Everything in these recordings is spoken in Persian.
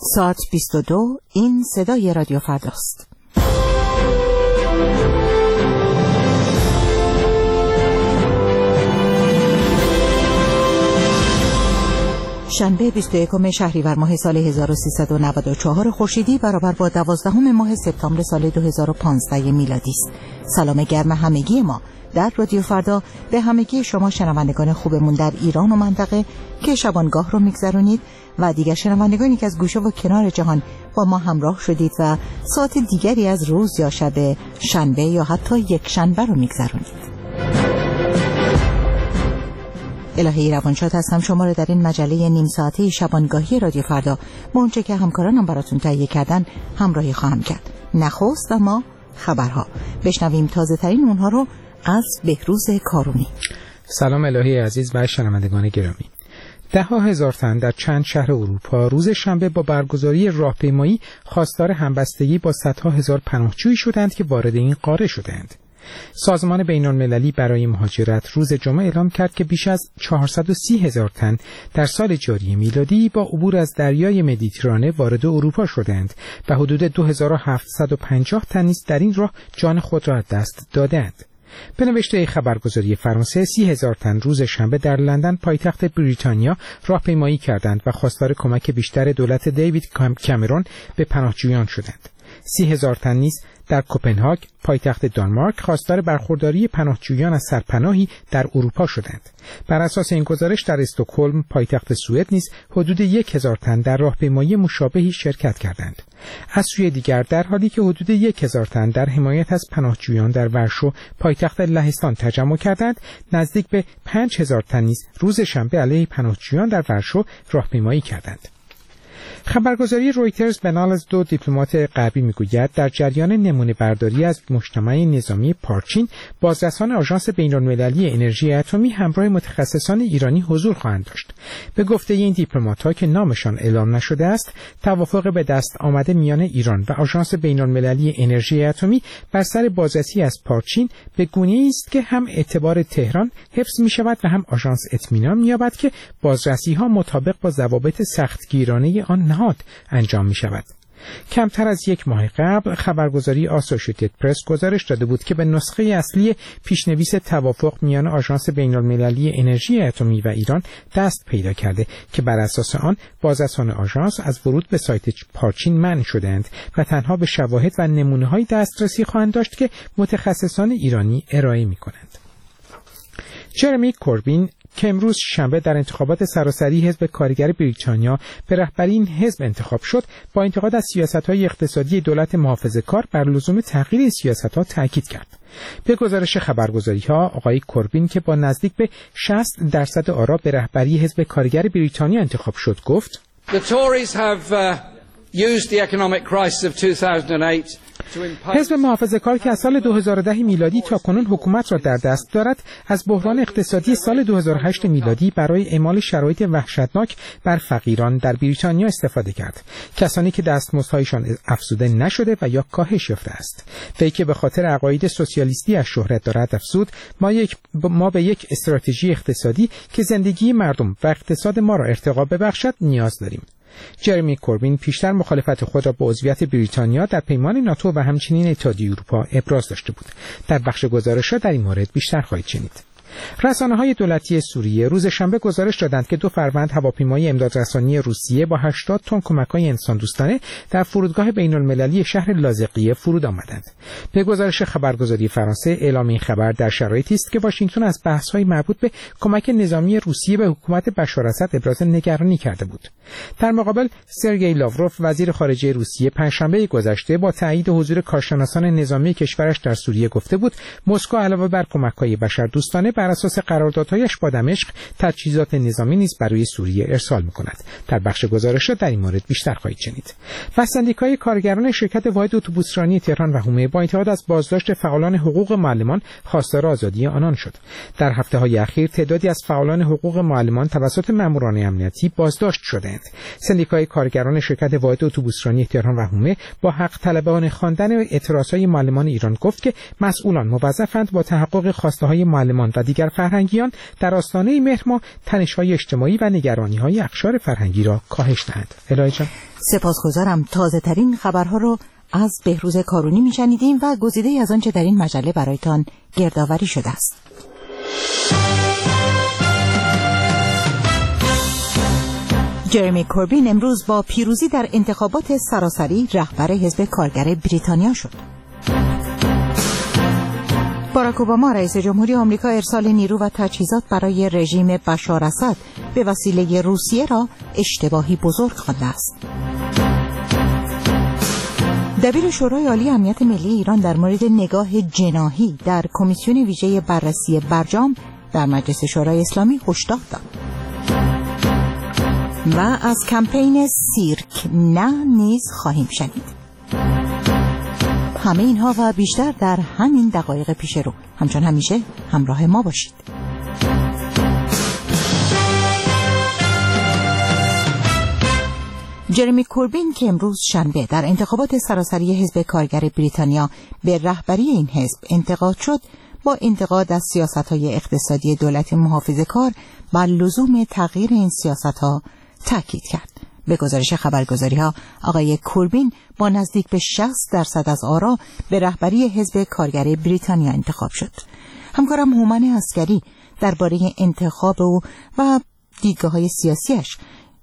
ساعت 22. این صدای رادیو فرداست. شنبه 21 شهریور ماه سال 1394 خورشیدی برابر با 12 ماه سپتامبر سال 2015 میلادی است. سلام گرم همگی ما در رادیو فردا به همگی شما شنوندگان خوبمون در ایران و منطقه که شبانگاه رو میگذرونید و دیگر شنوندگانی که از گوشه و کنار جهان با ما همراه شدید و ساعت دیگری از روز یا شب شنبه یا حتی یک شنبه رو میگذرونید. الهی روانشاد هستم. شما رو در این مجله نیم ساعته شبانگاهی رادیو فردا با اونچه که همکارانم براتون تهیه کردن همراهی خواهم کرد. نخست اما خبرها. بشنویم تازه ترین اونها رو از بهروز کارومی. سلام الهی عزیز و شنوندگان گرامی. 10,000 تن در چند شهر اروپا روز شنبه با برگزاری راهپیمایی خواستار همبستگی با صدها هزار پناهجویی شدند که وارد این قاره شدند. سازمان بین‌المللی برای مهاجرت روز جمعه اعلام کرد که بیش از 430,000 تن در سال جاری میلادی با عبور از دریای مدیترانه وارد اروپا شدند و حدود 2750 تن نیز در این راه جان خود را از دست دادند. به نوشته خبرگزاری فرانسه 30,000 تن روز شنبه در لندن پایتخت بریتانیا راهپیمایی کردند و خواستار کمک بیشتر دولت دیوید کامرون به پناهجویان شدند. 30,000 تن نیز در کوپنهاگ پایتخت دانمارک خواستار برخورداری پناهجویان از سرپناهی در اروپا شدند. بر اساس این گزارش در استکهلم پایتخت سوئد نیز حدود 1,000 تن در راهپیمایی مشابهی شرکت کردند. از سوی دیگر در حالی که حدود 1,000 تن در حمایت از پناهجویان در ورشو پایتخت لهستان تجمع کردند، نزدیک به 5,000 تن نیز روز شنبه علیه پناهجویان در ورشو راهپیمایی کردند. خبرگزاری رویترز به نقل از 2 دیپلمات غربی میگوید در جریان نمونه برداری از مجتمع نظامی پارچین بازرسان آژانس بین‌المللی انرژی اتمی همراه متخصصان ایرانی حضور خواهند داشت. به گفته این دیپلمات‌ها که نامشان اعلام نشده است، توافق به دست آمده میان ایران و آژانس بین‌المللی انرژی اتمی بر سر بازرسی از پارچین به گونه‌ای است که هم اعتبار تهران حفظ می‌شود و هم آژانس اطمینان می‌یابد که بازرسی‌ها مطابق با ضوابط سختگیرانه آن نهاد انجام می شود. کمتر از یک ماه قبل خبرگزاری آسوشیتد پرس گزارش داده بود که به نسخه اصلی پیشنویس توافق میان آژانس بین‌المللی انرژی اتمی و ایران دست پیدا کرده که بر اساس آن بازرسان آژانس از ورود به سایت پارچین منع شدند و تنها به شواهد و نمونه‌های دسترسی خواهند داشت که متخصصان ایرانی ارائه می‌کنند. جرمی کوربین که امروز شنبه در انتخابات سراسری حزب کارگر بریتانیا به رهبری این حزب انتخاب شد، با انتقاد از سیاست‌های اقتصادی دولت محافظه‌کار بر لزوم تغییر این سیاست‌ها تاکید کرد. به گزارش خبرگزاری‌ها آقای کوربین که با نزدیک به 60% آرا به رهبری حزب کارگر بریتانیا انتخاب شد گفت: The Tories have used the economic crisis of 2008 حزب محافظه‌کار که از سال 2010 میلادی تا کنون حکومت را در دست دارد، از بحران اقتصادی سال 2008 میلادی برای اعمال شرایط وحشتناک بر فقیران در بریتانیا استفاده کرد. کسانی که دستمزدهایشان افزوده نشده و یا کاهش یافته است. وی که به خاطر عقاید سوسیالیستی از شهرت دارد افزود: ما به یک استراتژی اقتصادی که زندگی مردم و اقتصاد ما را ارتقا ببخشد نیاز داریم. جرمی کوربین پیشتر مخالفت خود را با عضویت بریتانیا در پیمان ناتو و همچنین اتحادیه اروپا ابراز داشته بود. در بخش گزارش‌ها در این مورد بیشتر خواهید شنید. رسانه‌های دولتی سوریه روز شنبه گزارش دادند که 2 فروند هواپیمای امدادرسانی روسیه با 80 تن کمک‌های انسان‌دوستانه در فرودگاه بین‌المللی شهر لاذقیه فرود آمدند. به گزارش خبرگزاری فرانسه، اعلام این خبر در شرایطی است که واشنگتن از بحث‌های مربوط به کمک نظامی روسیه به حکومت بشار اسد ابراز نگرانی کرده بود. در مقابل سرگئی لاوروف وزیر خارجه روسیه پنجشنبه گذشته با تایید حضور کارشناسان نظامی کشورش در سوریه گفته بود مسکو علاوه بر کمک‌های بشردوستانه بر اساس قراردادهایش با دمشق تجهیزات نظامی نیز برای سوریه ارسال می‌کند. در بخش گزارش‌ها در این مورد بیشتر خواهید شنید. و سندیکای کارگران شرکت واحد اتوبوسرانی تهران و حومه با انتقاد از بازداشت فعالان حقوق معلمان خواستار آزادی آنان شد. در هفته‌های اخیر تعدادی از فعالان حقوق معلمان توسط ماموران امنیتی بازداشت شدند. سندیکای کارگران شرکت واحد اتوبوسرانی تهران و حومه با حق طلبانه خواندن اعتراضهای معلمان ایران گفت که مسئولان موظفند با تحقق خواسته‌های معلمان و دیگر فرهنگیان در آستانه مهر ماه تنش‌های اجتماعی و نگرانی‌های اقشار فرهنگی را کاهش دهند. الهی جان، سپاسگزارم. تازه‌ترین خبرها رو از بهروز کارونی میشنیدیم و گزیده‌ای از آنچه در این مجله برایتان گردآوری شده است. جرمی کوربین امروز با پیروزی در انتخابات سراسری رهبر حزب کارگر بریتانیا شد. باراک اوباما رئیس جمهوری آمریکا ارسال نیرو و تجهیزات برای رژیم بشار اسد به وسیله روسیه را اشتباهی بزرگ خوانده است. دبیر شورای عالی امنیت ملی ایران در مورد نگاه جناحی در کمیسیون ویژه بررسی برجام در مجلس شورای اسلامی هشدار داد. و از کمپین سیرک نه نیز خواهیم شنید. همه اینها و بیشتر در همین دقایق پیش رو. همچون همیشه همراه ما باشید. جرمی کوربین که امروز شنبه در انتخابات سراسری حزب کارگر بریتانیا به رهبری این حزب انتخاب شد، با انتقاد از سیاست‌های اقتصادی دولت محافظه‌کار بر لزوم تغییر این سیاست‌ها تاکید کرد. به گزارش خبرگزاری‌ها آقای کوربین با نزدیک به 60% از آرا به رهبری حزب کارگر بریتانیا انتخاب شد. همکارم هومن عسکری درباره انتخاب او و دیدگاه‌های سیاسیش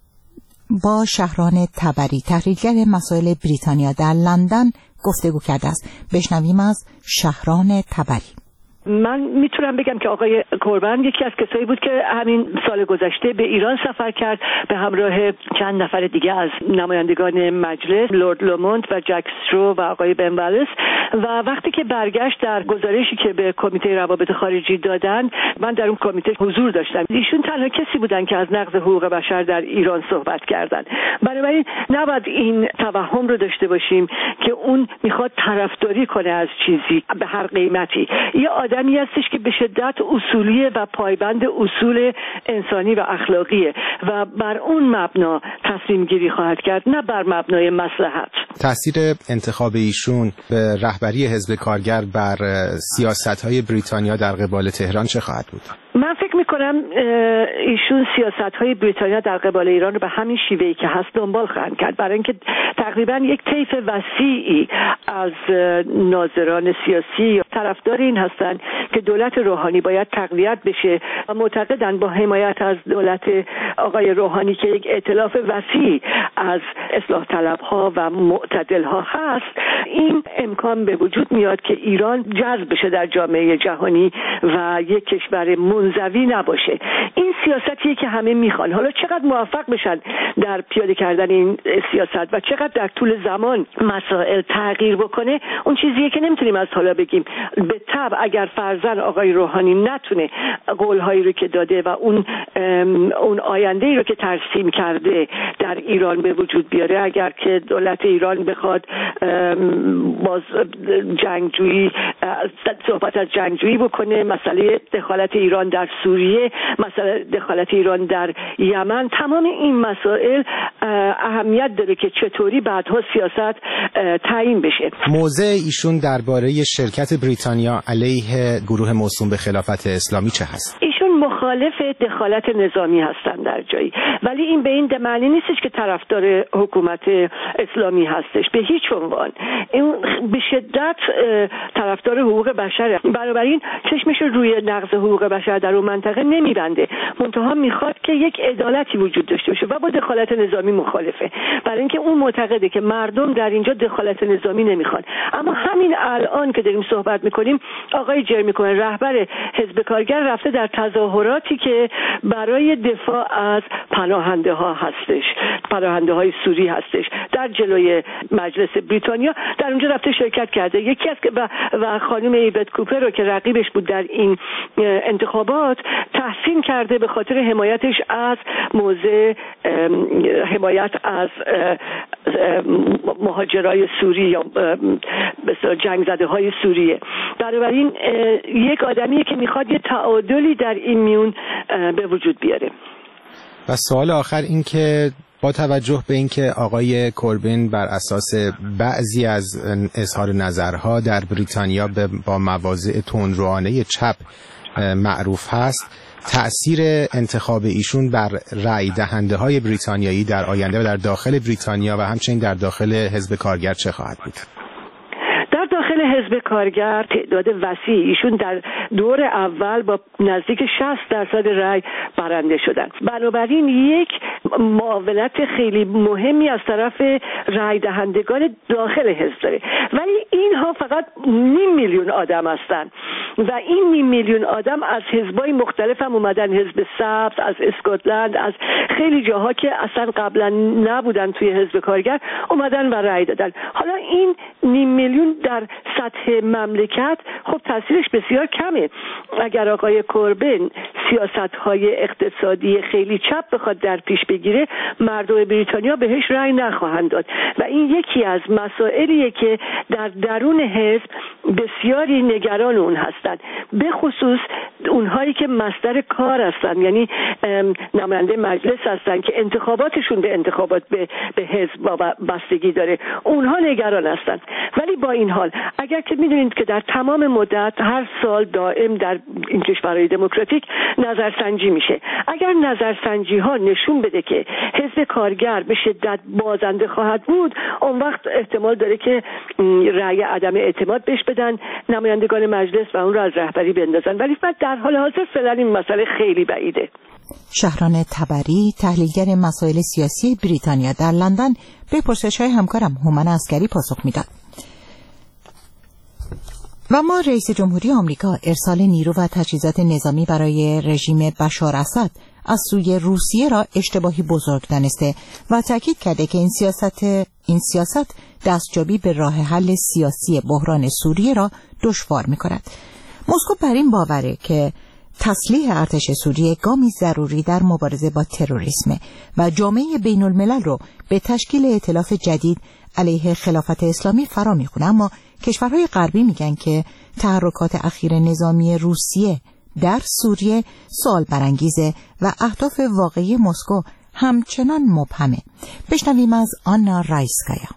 با شهران تبری، تحلیلگر مسائل بریتانیا در لندن گفتگو کرده است. بشنویم از شهران تبری. من میتونم بگم که آقای کوربین یکی از کسایی بود که همین سال گذشته به ایران سفر کرد به همراه چند نفر دیگه از نمایندگان مجلس، لورد لومونت و جک استرو و آقای بن والیس، و وقتی که برگشت در گزارشی که به کمیته روابط خارجی دادن، من در اون کمیته حضور داشتم. ایشون تنها کسی بودن که از نقض حقوق بشر در ایران صحبت کردن. بنابراین نباید این توهم رو داشته باشیم که اون میخواد طرفداری کنه از چیزی به هر قیمتی. یه آدمی هستش که به شدت اصولیه و پایبند اصول انسانی و اخلاقیه و بر اون مبنا تصمیم گیری خواهد کرد، نه بر مبنای مصلحت. تأثیر انتخاب ایشون به رهبری حزب کارگر بر سیاست‌های بریتانیا در قبال تهران چه خواهد بود؟ من فکر میکنم ایشون سیاست‌های بریتانیا در قبال ایران رو به همین شیوهی که هست دنبال خواهند کرد، برای اینکه تقریبا یک طیف وسیعی از ناظران سیاسی طرفدار این هستند که دولت روحانی باید تقویت بشه و معتقدند با حمایت از دولت آقای روحانی که یک ائتلاف وسیع از اصلاح طلب‌ها و معتدل‌ها هست، این امکان به وجود میاد که ایران جذب بشه در جامعه جهانی و یک کشور منزوی نباشه. این سیاستیه که همه میخوان. حالا چقدر موفق بشن در پیاده کردن این سیاست و چقدر در طول زمان مسائل تغییر بکنه، اون چیزیه که نمیتونیم از حالا بگیم. به طبع اگر فرضاً آقای روحانی نتونه قولهایی رو که داده و اون آینده‌ای رو که ترسیم کرده در ایران به وجود بیاره، اگر که دولت ایران بخواد باز جنگجویی، صحبت از جنگجویی بکنه، مسئله دخالت ایران در سوریه، مسئله دخالت ایران در یمن، تمام این مسائل اهمیت داره که چطوری بعدها سیاست تعیین بشه. موضع ایشون درباره شرکت بریتانیا علیه گروه موسوم به خلافت اسلامی چه هست؟ ایشون مخالف دخالت نظامی هستن در جایی، ولی این به این معنی نیستش که طرفدار حکومت اسلامی هستش، به هیچ عنوان. این به شدت طرفدار حقوق بشره، بنابراین چشمش روی نقض حقوق بشر در اون منطقه نمیبنده، منتها میخواد که یک عدالتی وجود داشته باشه و با دخالت نظامی مخالفه، برای اینکه اون معتقده که مردم در اینجا دخالت نظامی نمیخوان. اما همین الان که داریم صحبت میکنیم، آقای جرمی کوربین رهبر حزب کارگر رفته در تظاهراتی که برای دفاع از پناهنده ها هستش، پناهنده های سوری هستش، در جلوی مجلس بریتانیا در اونجا رفته شرکت کرده. یکی از و خانم ایبت کوپر رو که رقیبش بود در این انتخابات تحسین کرده به خاطر حمایتش از موضع حمایت از مهاجرای سوری یا جنگ زده های سوریه. بنابراین یک آدمیه که میخواد یه تعادلی در این میون به وجود بیاره. و سوال آخر این که با توجه به اینکه آقای کوربین بر اساس بعضی از اظهار نظرها در بریتانیا با مواضع تندروانه چپ معروف هست، تأثیر انتخاب ایشون بر رأی دهنده های بریتانیایی در آینده و در داخل بریتانیا و همچنین در داخل حزب کارگر چه خواهد بود؟ در داخل حزب کارگر تعداد وسیع ایشون در دور اول با نزدیک 60% رأی برنده شدن. بنابراین یک معاونت خیلی مهمی از طرف رأی دهندگان داخل حزب داره، ولی اینها فقط 500,000 آدم هستند و این 500,000 آدم از حزبای مختلف هم اومدن، حزب سبز از اسکاتلند، از خیلی جاها که اصلا قبلا نبودن توی حزب کارگر اومدن و رأی دادن. حالا این 500,000 در سطح مملکت خب تاثیرش بسیار کمه. اگر آقای کوربین سیاست‌های اقتصادی خیلی چپ بخواد در پیش بگیره، مردم بریتانیا بهش رأی نخواهند داد و این یکی از مسائلیه که در درون حزب بسیاری نگران اون هستند، به خصوص اونهایی که مصدر کار هستن، یعنی نماینده مجلس هستن که انتخاباتشون به انتخابات به حزب بستگی داره، اونها نگران هستن. ولی با این حال اگر که میدونید که در تمام مدت هر سال دائم در این کشورهای دموکراتیک نظرسنجی میشه، اگر نظرسنجی ها نشون بده که حزب کارگر به شدت بازنده خواهد بود، اون وقت احتمال داره که رأی عدم اعتماد بهش بدن، نمایندگان مجلس و اون رو از رهبری بندازن. ولی در حال حاضر فعلا این مسئله خیلی بعیده. شهران تبری، تحلیلگر مسائل سیاسی بریتانیا در لندن، به پرسش‌های همکارم هومن عسکری پاسخ میداد. و ما رئیس جمهوری آمریکا ارسال نیرو و تجهیزات نظامی برای رژیم بشار اسد از سوی روسیه را اشتباهی بزرگ دانسته و تاکید کرده که این سیاست دستیابی به راه حل سیاسی بحران سوریه را دشوار می‌کند. مسکو بر این باوره که تسلیح ارتش سوریه گامی ضروری در مبارزه با تروریسم و جامعه بین الملل رو به تشکیل ائتلاف جدید علیه خلافت اسلامی فرا میخونه. اما کشورهای غربی میگن که تحرکات اخیر نظامی روسیه در سوریه سوال برانگیزه و اهداف واقعی مسکو همچنان مبهمه. بشنویم از آنا رایسکایا.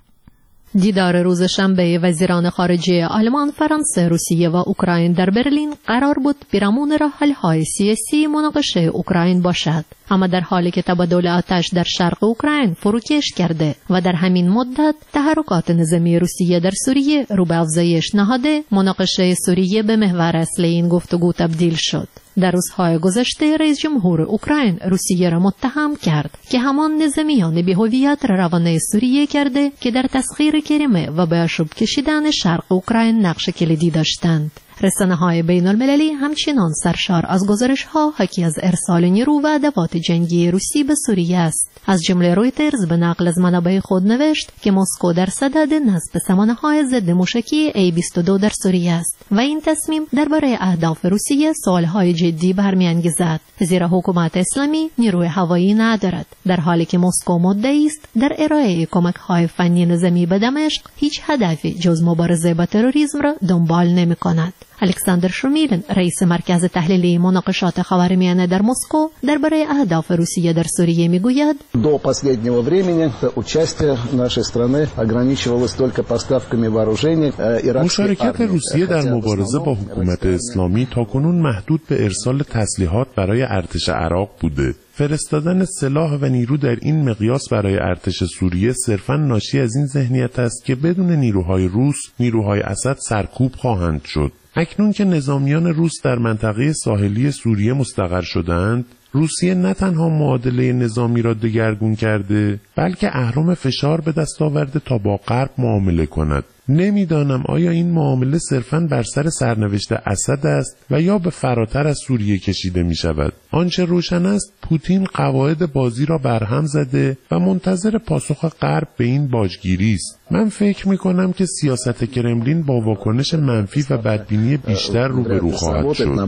دیدار روز شنبه وزیران خارجه آلمان، فرانسه، روسیه و اوکراین در برلین قرار بود پیرامون راه‌حل‌های سیاسی مناقشه اوکراین باشد، اما در حالی که تبادل آتش در شرق اوکراین فروکش کرده و در همین مدت تحرکات نظامی روسیه در سوریه رو به افزایش نهاده، مناقشه سوریه به محور اصلی این گفتگو تبدیل شد. در روزهای گذشته رئیس جمهور اوکراین روسیه را متهم کرد که همان نظامیان بی‌هویت را روانه سوریه کرده که در تسخیر کریمه و به آشوب کشیدن شرق اوکراین نقش کلیدی داشتند. رسانه‌های بین‌المللی همچنان سرشار از گزارش‌ها حاکی از ارسال نیرو و ادوات جنگی روسی به سوریه است. از جمله رویترز به نقل از منابع خود نوشت که مسکو در صدد نصب سامانه‌های ضد موشکی A-22 در سوریه است و این تصمیم درباره اهداف روسیه سوال‌های جدی برمی‌انگیزد، زیرا حکومت اسلامی نیروی هوایی ندارد، در حالی که مسکو مدعی است در ارائه کمک‌های فنی نظامی به دمشق هیچ هدفی جز مبارزه با تروریسم را دنبال نمی‌کند. الکساندر شومیلن، رئیس مرکز تحلیلی مناقشات خاورمیانه در مسکو، درباره اهداف روسیه در سوریه میگوید: до последнего времени участие нашей страны ограничивалось только поставками вооружений. مشارکت روسیه در مبارزه با حکومت اسلامی تاکنون محدود به ارسال تسلیحات برای ارتش عراق بوده. فرستادن سلاح و نیرو در این مقیاس برای ارتش سوریه صرفاً ناشی از این ذهنیت است که بدون نیروهای روس، نیروهای اسد سرکوب خواهند شد. اکنون که نظامیان روس در منطقه ساحلی سوریه مستقر شدند، روسیه نه تنها معادله نظامی را دگرگون کرده، بلکه اهرم فشار به دست آورده تا با غرب معامله کند. نمیدانم آیا این معامله صرفاً بر سر سرنوشت اسد است و یا به فراتر از سوریه کشیده می شود. آنچه روشن است پوتین قواعد بازی را برهم زده و منتظر پاسخ غرب به این باجگیری است. من فکر می کنم که سیاست کرملین با واکنش منفی و بدبینی بیشتر روبرو خواهد شد.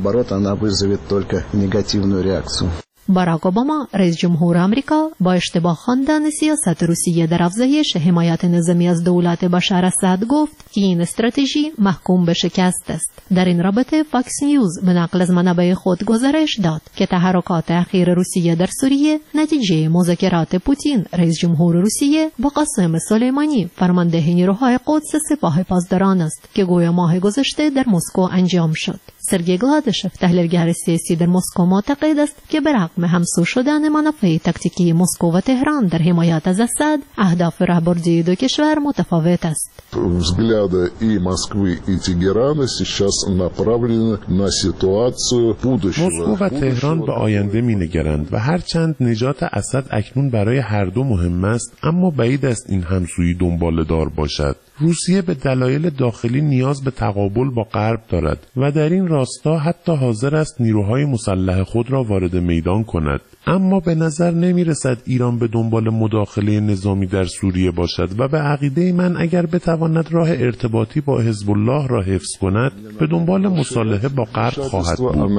باراک اوباما، رئیس جمهور آمریکا، با اشتباه خواندن سیاست روسیه در افزایش حمایت نظامی از دولت بشار اسد گفت که این استراتژی محکوم به شکست است. در این رابطه فاکس نیوز به نقل از منابع خود گزارش داد که تحرکات اخیر روسیه در سوریه نتیجه مذاکرات پوتین، رئیس جمهور روسیه، با قاسم سلیمانی، فرمانده نیروهای قدس سپاه پاسداران است که گویا ماه گذشته در مسکو انجام شد. سرگئی گلادشف تحلیلگر سیاسی در مسکو معتقد است که برغم همسو شدن منافع تاکتیکی مسکو و تهران در حمایت از اسد، اهداف راهبردی دو کشور متفاوت است. Взгляды и Москвы, и Тегерана сейчас направлены на ситуацию будущего. مسکو و تهران به آینده می‌نگرند و هرچند نجات اسد اکنون برای هر دو مهم است، اما بعید است این همسویی دنباله‌دار باشد. روسیه به دلایل داخلی نیاز به تقابل با غرب دارد و در این راستا حتی حاضر است نیروهای مسلح خود را وارد میدان کند. اما به نظر نمی رسد ایران به دنبال مداخله نظامی در سوریه باشد و به عقیده من اگر بتواند راه ارتباطی با حزب الله را حفظ کند به دنبال مصالحه با غرب خواهد بود.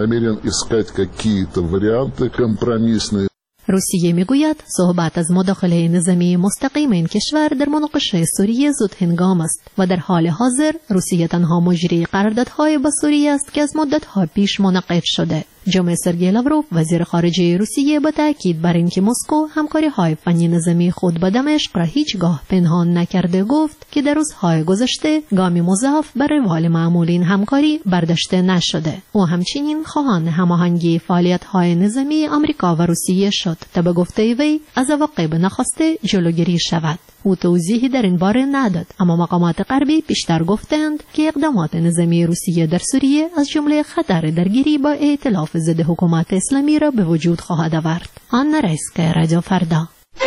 روسیه میگوید صحبت از مداخله نظامی مستقیم این کشور در مناقشه سوریه زود هنگام است و در حال حاضر روسیه تنها مجری قراردادهای با سوریه است که از مدت‌ها پیش منعقد شده. جناب سرگئی لاوروف وزیر خارجه روسیه با تاکید بر اینکه مسکو همکاری‌های فنی نظامی خود با دمشق را هیچگاه پنهان نکرده گفت که در روزهای گذشته گامی مضاعف بر روال معمول این همکاری برداشته نشده. او همچنین خواهان هماهنگی فعالیت‌های نظامی آمریکا و روسیه شد تا به گفته وی از عواقب ناخواسته جلوگیری شود. او توضیحی در این باره نداد، اما مقامات غربی پیشتر گفتند که اقدامات نظامی روسیه در سوریه از جمله خطر درگیری با ائتلاف ضد حکومت اسلامی را به وجود خواهد آورد. آن رئیسکه رادیو فردا.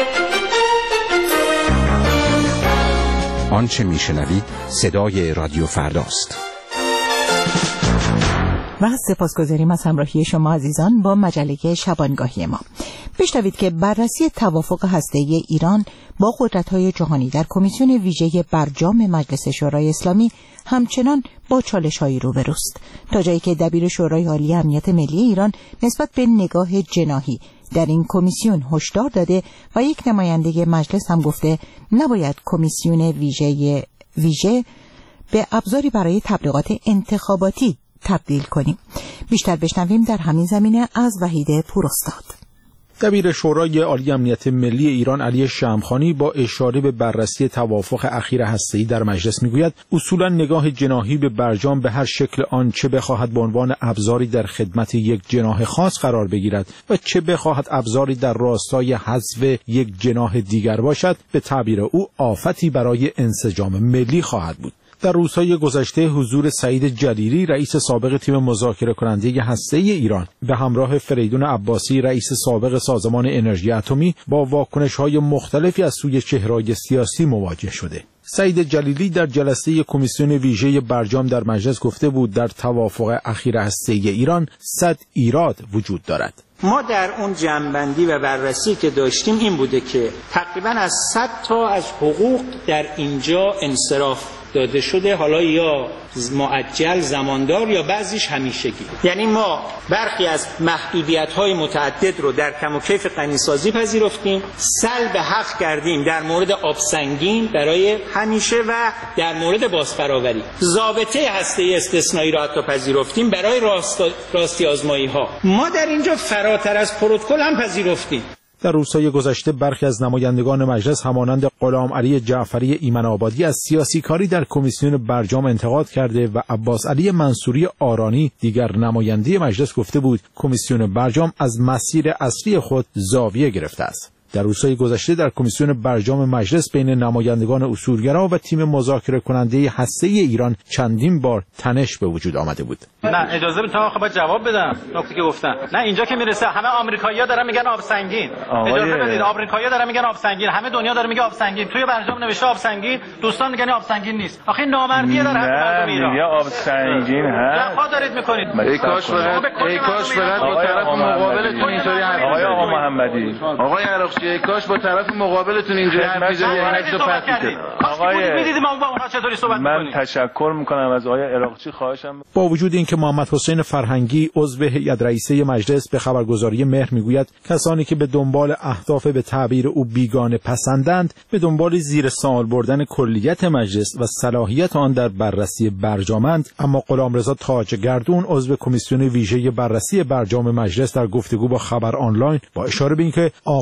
آنچه میشنوید صدای رادیو فرداست. و سپاسگزاریم از همراهی شما عزیزان با مجله شبانگاهی ما. بشنوید که بررسی توافق هسته‌ای ایران با قدرت‌های جهانی در کمیسیون ویژه برجام مجلس شورای اسلامی همچنان با چالش‌هایی روبروست، تا جایی که دبیر شورای عالی امنیت ملی ایران نسبت به نگاه جناحی در این کمیسیون هشدار داده و یک نماینده مجلس هم گفته نباید کمیسیون ویژه به ابزاری برای تبلیغات انتخاباتی تبدیل کنیم. بیشتر بشنویم در همین زمینه از وحید پوراستاد. دبیر شورای عالی امنیت ملی ایران علی شمخانی با اشاره به بررسی توافق اخیر هسته‌ای در مجلس میگوید اصولا نگاه جناحی به برجام به هر شکل آن چه بخواهد به عنوان ابزاری در خدمت یک جناح خاص قرار بگیرد و چه بخواهد ابزاری در راستای حذف یک جناح دیگر باشد، به تعبیر او آفتی برای انسجام ملی خواهد بود. در روزهای گذشته حضور سعید جلیلی رئیس سابق تیم مذاکره کننده هسته‌ای ایران به همراه فریدون عباسی رئیس سابق سازمان انرژی اتمی با واکنش‌های مختلفی از سوی چهره‌های سیاسی مواجه شده. سعید جلیلی در جلسه کمیسیون ویژه برجام در مجلس گفته بود در توافق اخیر هسته‌ای ایران 100 ایراد وجود دارد. ما در اون جمع‌بندی و بررسی که داشتیم این بوده که تقریباً از 100 تا از حقوق در اینجا انصراف داده شده، حالا یا معجل زماندار یا بعضیش همیشگی. یعنی ما برخی از محدودیت‌های متعدد رو در کم و کیف غنی‌سازی پذیرفتیم، سلب حق کردیم در مورد آب سنگین برای همیشه و در مورد بازفراوری. ضابطه هسته‌ای استثنایی را حتی پذیرفتیم برای راستی آزمایی‌ها. ما در اینجا فراتر از پروتکل هم پذیرفتیم. در روزهای گذشته برخی از نمایندگان مجلس همانند غلام علی جعفری ایمن آبادی از سیاسی کاری در کمیسیون برجام انتقاد کرده و عباس علی منصوری آرانی دیگر نماینده مجلس گفته بود کمیسیون برجام از مسیر اصلی خود زاویه گرفته است. در روزهای گذشته در کمیسیون برجام مجلس بین نمایندگان اصولگرا و تیم مذاکره کننده هسته‌ای ایران چندین بار تنش به وجود آمده بود. نه اجازه بدید تا خب جواب بدم نکته که گفتن. نه اینجا که میرسه همه آمریکایی‌ها دارن میگن آب سنگین. اجازه بدید آمریکایی‌ها دارن میگن آب سنگین، همه دنیا داره میگه آب سنگین. توی برجام نوشته آب سنگین، دوستان میگن آب سنگین نیست. آخه نامردیه در حق مردم ایران. میگه آب سنگین هست. جفا دارید میکنید. ای کاش برات با طرف مقابلتون اینطوری آقای محمدی آقای عراقچی کاش با طرف مقابلتون اینجوری حرف بزنید عکسو پس می‌کردید. آقای می‌دیدید ما با اونها چطوری صحبت می‌کنیم. من تشکر می‌کنم از آقای عراقچی. خواهشم با وجود اینکه محمد حسین فرهنگی عضو هیئت رئیسه مجلس به خبرگزاری مهر میگوید کسانی که به دنبال اهداف به تعبیر او بیگانه پسندند به دنبال زیر سوال بردن کلیت مجلس و صلاحیت آن در بررسی برجامند، اما غلامرضا تاجگردون عضو کمیسیون ویژه بررسی برجام مجلس در گفتگو با خبر آنلاین با اشاره به اینکه آقایان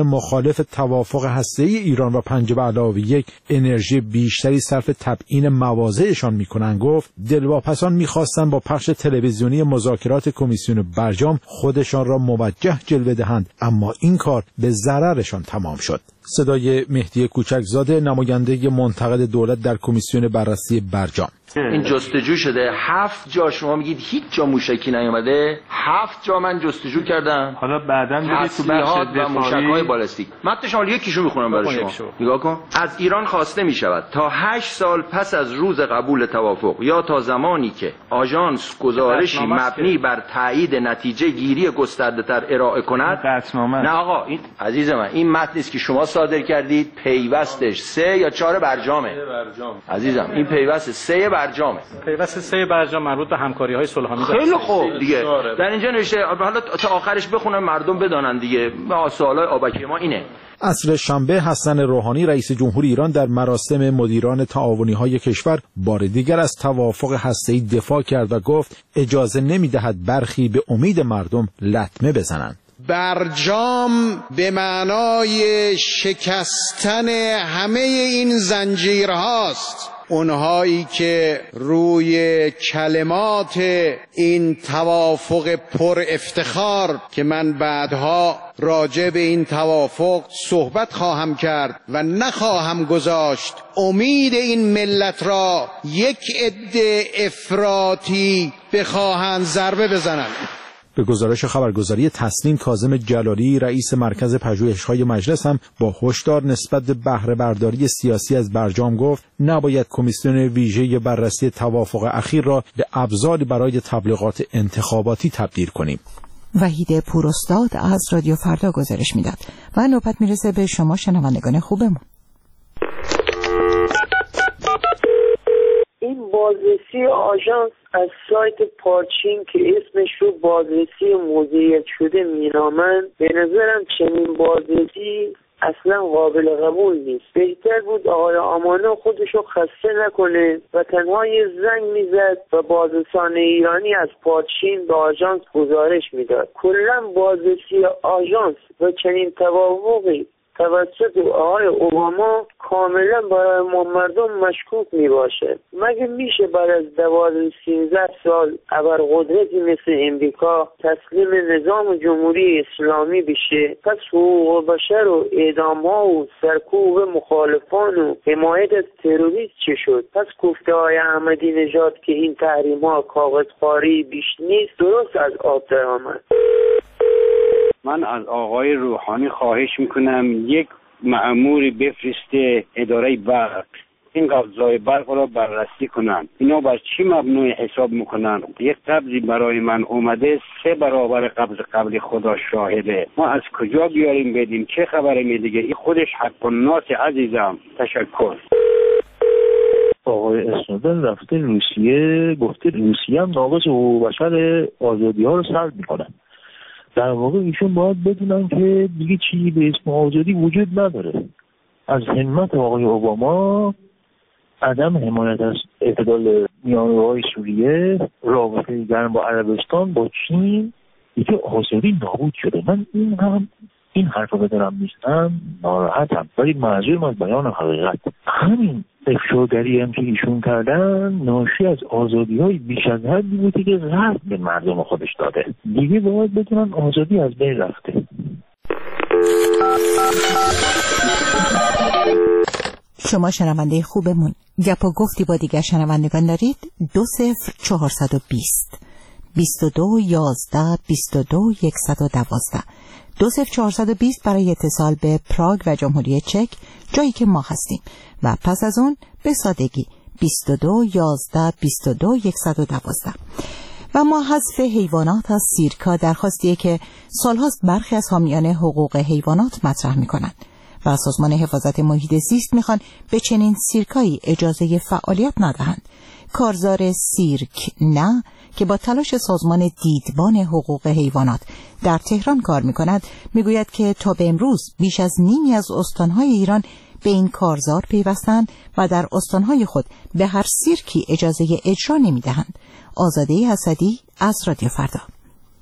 کشورهای مخالف توافق هسته‌ای ایران و 5+1 انرژی بیشتری صرف تبیین مواضعشان میکنن گفت دلواپسان میخواستن با پخش تلویزیونی مذاکرات کمیسیون برجام خودشان را موجه جلوه دهند، اما این کار به ضررشان تمام شد. صدای مهدی کوچکزاده، نماینده منتقد دولت در کمیسیون بررسی برجام. این جستجو شده 7 جا، شما میگید هیچ جا موشکی نیومده، 7 جا من جستجو کردم. حالا بعداً برید تو بخش و موشک‌های بالستیک. متن شمال یکیشو میخونم برای شما. نگاه کن. از ایران خواسته میشود تا 8 سال پس از روز قبول توافق یا تا زمانی که آژانس گزارشی مبنی بر تایید نتیجه گیری گسترده‌تر ارائه کند. نه آقا، این عزیز من این متنی است که شما صادر کردید، پیوستش 3 یا 4 برجامه. عزیزم این پیوست 3 برجامه. پیوست 3 برجام مربوط به همکاری‌های صلحآمیز. خیلی خوب دیگه. در اینجا نوشته، حالا تا آخرش بخونم مردم بدانن دیگه. سوالای آبکی ما اینه. عصر شنبه حسن روحانی رئیس جمهور ایران در مراسم مدیران تعاونی‌های کشور بار دیگر از توافق هسته‌ای دفاع کرد و گفت اجازه نمی‌دهد برخی به امید مردم لطمه بزنند. برجام به معنای شکستن همه این زنجیرهاست. اونهایی که روی کلمات این توافق پر افتخار که من بعدها راجع به این توافق صحبت خواهم کرد و نخواهم گذاشت امید این ملت را یک عده افراطی بخواهند ضربه بزنند. به گزارش خبرگزاری تسنیم، کاظم جلالی رئیس مرکز پژوهش‌های مجلس هم با هشدار نسبت به بهره برداری سیاسی از برجام گفت نباید کمیسیون ویژه بررسی توافق اخیر را به ابزاری برای تبلیغات انتخاباتی تبدیل کنیم. وحید پوراستاد از رادیو فردا گزارش میداد و نوبت میرسه به شما شنوندگان خوبمون. این بازرسی آژانس از سایت پارچین که اسمش رو بازرسی مدیریت شده مینامند، به نظرم چنین بازرسی اصلا قابل قبول نیست. بهتر بود آقای آمانا خودشو خسته نکنه و تنها یه زنگ میزد و بازرسان ایرانی از پارچین به آژانس گزارش میداد. کلا بازرسی آژانس و چنین توافقی توسط آقای اوباما کاملا برای ما مردم مشکوک می باشه. مگه میشه بعد از 12-13 سال ابرقدرتی مثل امریکا تسلیم نظام جمهوری اسلامی بشه؟ پس حقوق بشر و اعدام ها و سرکوب مخالفان و حمایت از تروریست چه شد؟ پس گفته های احمدی نژاد که این تحریم ها کاغذخواری بیش نیست درست از آب در آمد. من از آقای روحانی خواهش میکنم یک مأموری بفرسته اداره برق این قبضای برق را بررسی کنند. اینا بر چی مبنای حساب میکنن؟ یک قبضی برای من اومده 3 برابر قبض قبل خدا شاهده. ما از کجا بیاریم بدیم؟ چه خبره می دیگه؟ این خودش حق الناس عزیزم. تشکر. آقای اسنودن رفته روسیه، گفته روسیه هم ناقض حقوق بشر آزادی ها رو سلب میکنن. در واقع ایشون باید بدونن که دیگه چیزی به اسم آزادی وجود نداره. از همت آقای اوباما، عدم حمایت از اعتدال میانه‌های سوریه، رابطه گرم با عربستان، با چین، دیگه آزادی نابود شده. من این حرفا بدارم نیستم ناراحتم، ولی معذورم از بیان حقیقت. همین افشاگری هم که ایشون کردن ناشی از آزادی‌های بیش از حدی بوده که غرب به مردم خودش داده. دیگه باید بدونن آزادی از بین رفته. شما شنونده خوبمون، گپ و گفتی با دیگر شنوندگان دارید. 20420 22 11 22 112 20420 برای اتصال به پراگ و جمهوری چک، جایی که ما هستیم، و پس از اون به سادگی 22 11 22 112. و ما حذف حیوانات از سیرکا درخواستیه که سالهاست برخی از حامیان حقوق حیوانات مطرح میکنن و سازمان حفاظت محیط زیست میخوان به چنین سیرکایی اجازه فعالیت ندهند. کارزار سیرک نه که با تلاش سازمان دیدبان حقوق حیوانات در تهران کار میکند میگوید که تا به امروز بیش از نیمی از استانهای ایران به این کارزار پیوستند و در استانهای خود به هر سیرکی اجازه اجرا نمیدهند. آزاده حسدی از رادیو فردا.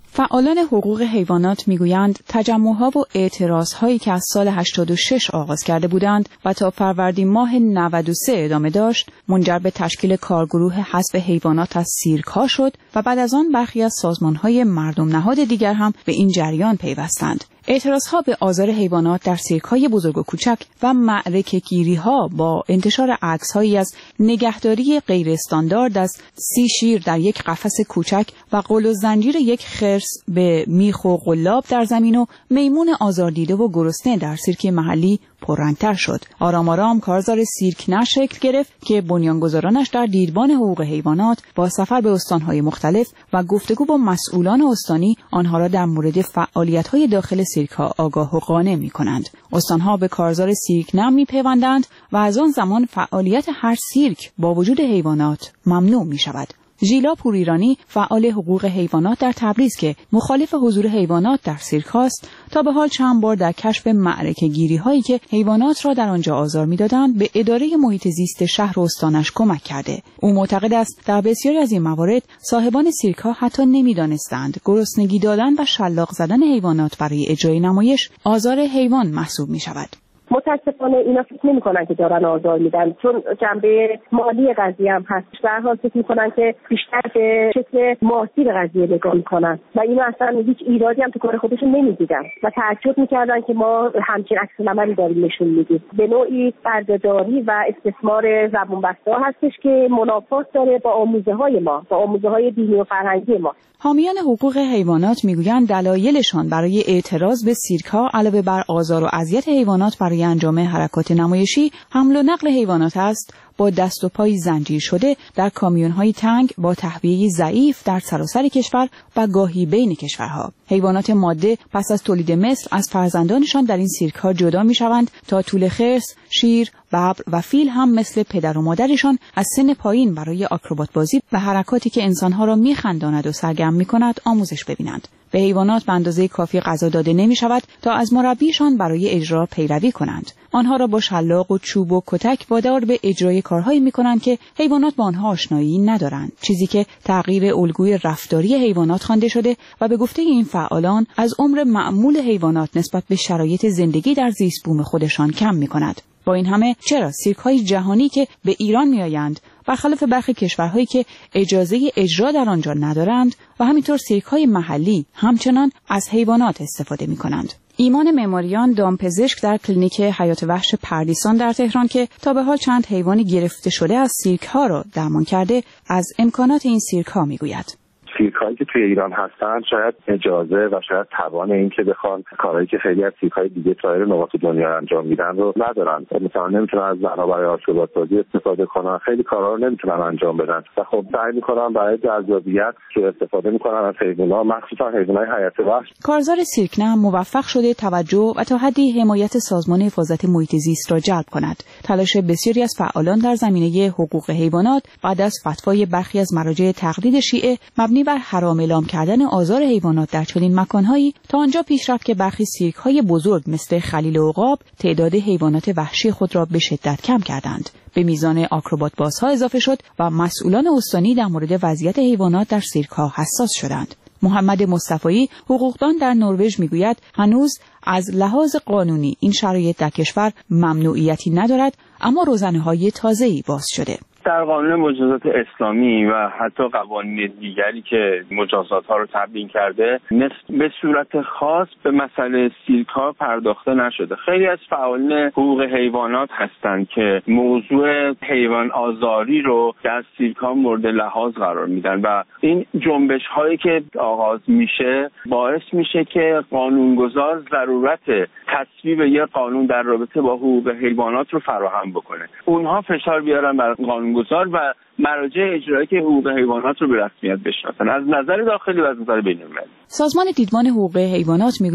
فعالان حقوق حیوانات میگویند تجمع‌ها و اعتراض‌هایی که از سال 86 آغاز کرده بودند و تا فروردین ماه 93 ادامه داشت، منجر به تشکیل کارگروه حذف حیوانات از سیرک‌ها شد و بعد از آن برخی از سازمان‌های مردم نهاد دیگر هم به این جریان پیوستند. اعتراضها به آزار حیوانات در سیرک‌های بزرگ و کوچک و معرکه‌گیری‌ها با انتشار عکس‌هایی از نگهداری غیر استاندارد از 30 شیر در یک قفس کوچک و قل و زنجیر یک خرس به میخ و قلاب در زمین و میمون آزاردیده و گرسنه در سیرک محلی پررنگ‌تر شد. آرام آرام کارزار سیرک نه شکل گرفت که بنیانگذارانش در دیدبان حقوق حیوانات با سفر به استان‌های مختلف و گفتگو با مسئولان استانی آنها را در مورد فعالیت‌های داخل سیرک‌ها آگاه و قانع می‌کنند. استان‌ها به کارزار سیرک نه می‌پیوندند و از آن زمان فعالیت هر سیرک با وجود حیوانات ممنوع می‌شود. ژیلا پوریرانی فعال حقوق حیوانات در تبریز که مخالف حضور حیوانات در سیرک است، تا به حال چند بار در کشف معرکه‌گیری هایی که حیوانات را در آنجا آزار می‌دادند به اداره محیط زیست شهر و استانش کمک کرده. او معتقد است در بسیاری از این موارد صاحبان سیرک‌ها حتی نمی‌دانستند گرسنگی دادن و شلاق زدن حیوانات برای اجرای نمایش آزار حیوان محسوب می‌شود. متاسفانه اینا فکر نمی‌کنن که دارن آزار میدن، چون جنبه مالی قضیه هم هست. به هر حال فکر می‌کنن که بیشتر به شکل ماسی به قضیه نگاه می‌کنن و اینا اصلا هیچ ایرادی هم تو کار خودشون نمی‌دیدن و تعجب می‌کردن که ما همچین عکس‌العملی داریم نشون میدیم. به نوعی بردهداری و استثمار زبون بسته هستش که منافات داره با آموزه‌های ما، با آموزه‌های دینی و فرهنگی ما. حامیان حقوق حیوانات میگویند دلایلشان برای اعتراض به سیرک‌ها علاوه بر آزار و اذیت حیوانات برای انجام حرکات نمایشی، حمل و نقل حیوانات است با دست و پای زنجیر شده در کامیون‌های تنگ با تهویه ضعیف در سراسر کشور و گاهی بین کشورها. حیوانات ماده پس از تولید مثل از فرزندانشان در این سیرک‌ها جدا می‌شوند تا طول خرس، شیر، ببر و فیل هم مثل پدر و مادرشان از سن پایین برای آکروبات بازی و حرکاتی که انسان‌ها را می‌خنداند و سرگرم می‌کند آموزش ببینند. به حیوانات به اندازه کافی غذا داده نمی‌شود تا از مربیشان برای اجرا پیروی کنند. آنها را با شلاق و چوب و کتک وادار به اجرای کارهایی می‌کنند که حیوانات با آنها آشنایی ندارند، چیزی که تغییر الگوی رفتاری حیوانات خوانده شده و به گفته این فعالان از عمر معمول حیوانات نسبت به شرایط زندگی در زیست بوم خودشان کم می‌کند. با این همه چرا سیرک‌های جهانی که به ایران می‌آیند برخلاف برخی کشورهایی که اجازه اجرا در آنجا ندارند و همینطور سیرک‌های محلی همچنان از حیوانات استفاده می‌کنند؟ ایمان معماریان دامپزشک در کلینیک حیات وحش پردیسان در تهران که تا به حال چند حیوان گرفته شده از سیرک‌ها را درمان کرده، از امکانات این سیرک‌ها می‌گوید. سیرک‌هایی که توی ایران هستن شاید اجازه و شاید توان این که بخوان کارهایی که خیلی از سیرک‌های دیگه سایر نقاط دنیا انجام میدن رو ندارن. مثلا نمیتونن از زنها برای آکروبات بازی استفاده کنن، خیلی کارا رو نمیتونن انجام بدن و خب سعی میکنن برای جذابیت که استفاده میکنن از حیوانات، مخصوصا حیوانات حیات وحش. کارزار سیرک موفق شده توجه و تا حدی حمایت سازمان حفاظت محیط زیست را جلب کند. تلاش بسیاری از فعالان در زمینه حقوق حیوانات بعد از فتوای برخی از مراجع تقلید شیعه مبنی بر حرام اعلام کردن آزار حیوانات در چنین مکانهایی تا آنجا پیش رفت که برخی سیرک‌های بزرگ مثل خلیل عقاب تعداد حیوانات وحشی خود را به شدت کم کردند. به میزان آکروبات بازها اضافه شد و مسئولان استانی در مورد وضعیت حیوانات در سیرک‌ها حساس شدند. محمد مصطفی حقوقدان در نروژ میگوید هنوز از لحاظ قانونی این شرایط در کشور ممنوعیتی ندارد، اما روزنه‌های تازه‌ای باز شده. در قانون مجازات اسلامی و حتی قوانین دیگری که مجازات‌ها رو تبیین کرده به صورت خاص به مسئله سیرک‌ها پرداخته نشده. خیلی از فعالین حقوق حیوانات هستند که موضوع حیوان آزاری رو در سیرک‌ها مورد لحاظ قرار میدن و این جنبش‌هایی که آغاز میشه باعث میشه که قانونگذار ضرورت تصویب یه قانون در رابطه با حقوق حیوانات رو فراهم بکنه. اونها فشار بیارن بر قانونگذار و مراجع اجرایی که حقوق حیوانات رو به رسمیت بشناسن از نظر داخلی و از نظر بین‌المللی. سازمان دیدبان حقوق حیوانات میگوید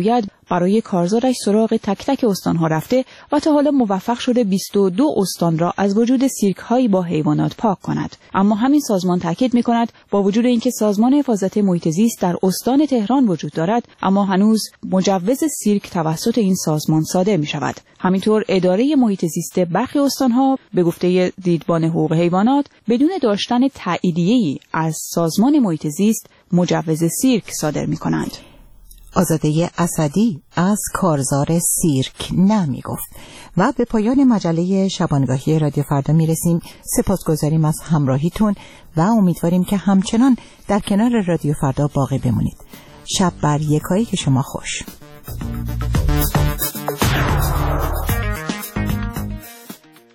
برای کارزارش سراغ تک تک استانها رفته و تا حالا موفق شده 22 استان را از وجود سیرک‌هایی با حیوانات پاک کند. اما همین سازمان تاکید می‌کند با وجود اینکه سازمان حفاظت محیط زیست در استان تهران وجود دارد، اما هنوز مجوز سیرک توسط این سازمان صادر می‌شود. همینطور اداره محیط زیست برخی استانها به گفته دیدبان حقوق حیوانات بدون داشتن تاییدیه‌ای از سازمان محیط زیست مجوز سیرک صادر می‌کنند. آزاده اسدی از کارزار سیرک نمی گفت. و به پایان مجله شبانگاهی رادیو فردا می رسیم. سپاسگزاریم از همراهیتون و امیدواریم که همچنان در کنار رادیو فردا باقی بمونید. شب بر یکایی که شما خوش.